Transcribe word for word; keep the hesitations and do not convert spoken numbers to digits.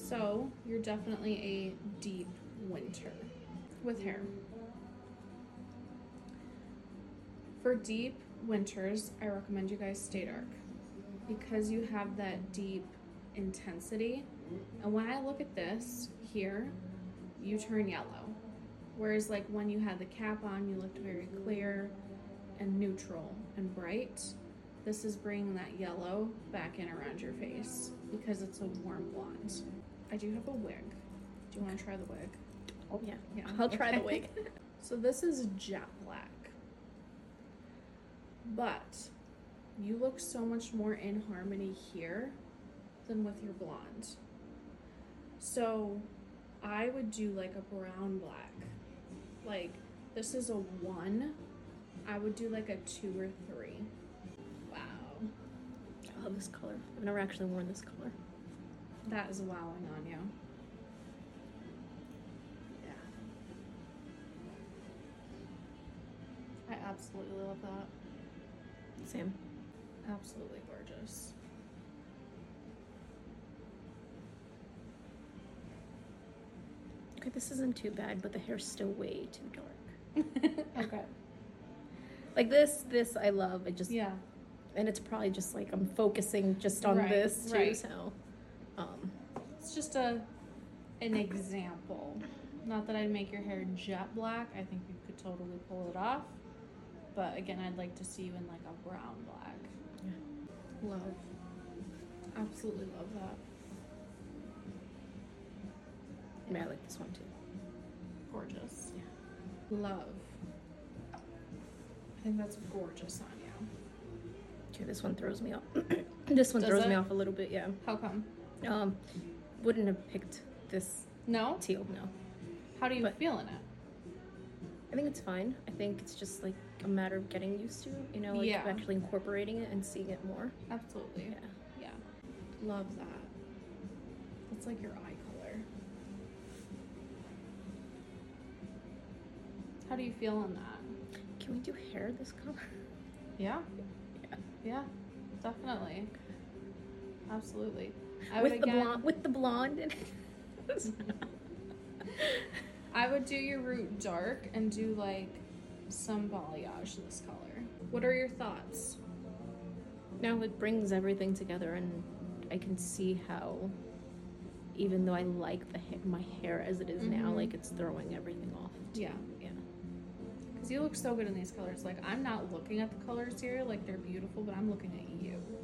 So you're definitely a deep winter with hair. For deep winters, I recommend you guys stay dark because you have that deep intensity. And when I look at this here, you turn yellow. Whereas like when you had the cap on, you looked very clear and neutral and bright. This is bringing that yellow back in around your face because it's a warm blonde. I do have a wig. Do you want to try the wig? Oh yeah, Yeah. I'll try Okay. the wig. So this is jet black. But you look so much more in harmony here than with your blonde. So I would do like a brown black. Like this is a one. I would do like a two or three. Wow. I love this color. I've never actually worn this color. That is wowing on you. Yeah. I absolutely love that. Same. Absolutely gorgeous. Okay, this isn't too bad, but the hair's still way too dark. Okay. Like this, this I love. I just Yeah. and it's probably just like I'm focusing just on Right, this too. right. So, um, It's just a an example. Not that I'd make your hair jet black. I think you could totally pull it off. But again, I'd like to see you in like a brown black. yeah. Love. Absolutely love that. Yeah, I like this one too. Gorgeous. Yeah. Love. I think that's gorgeous on you. Okay, this one throws me off. This one Does throws me it? off a little bit. Yeah. How come? Um, wouldn't have picked this No? teal. No. How do you But- feel in it? I think it's fine. I think it's just like a matter of getting used to, you know, like Yeah. actually incorporating it and seeing it more. Absolutely. Yeah. Yeah. Love that. That's like your eye color. How do you feel in that? Can we do hair this color? Yeah. Yeah. Yeah. Definitely. Absolutely. I would With the again, blonde, with the blonde. And I would do your root dark and do like some balayage this color. What are your thoughts? now it brings everything together, and I can see how, even though I like the ha- my hair as it is now, Mhm. like it's throwing everything off. too. Yeah. Yeah. Because you look so good in these colors. Like, I'm not looking at the colors here, like they're beautiful, but I'm looking at you.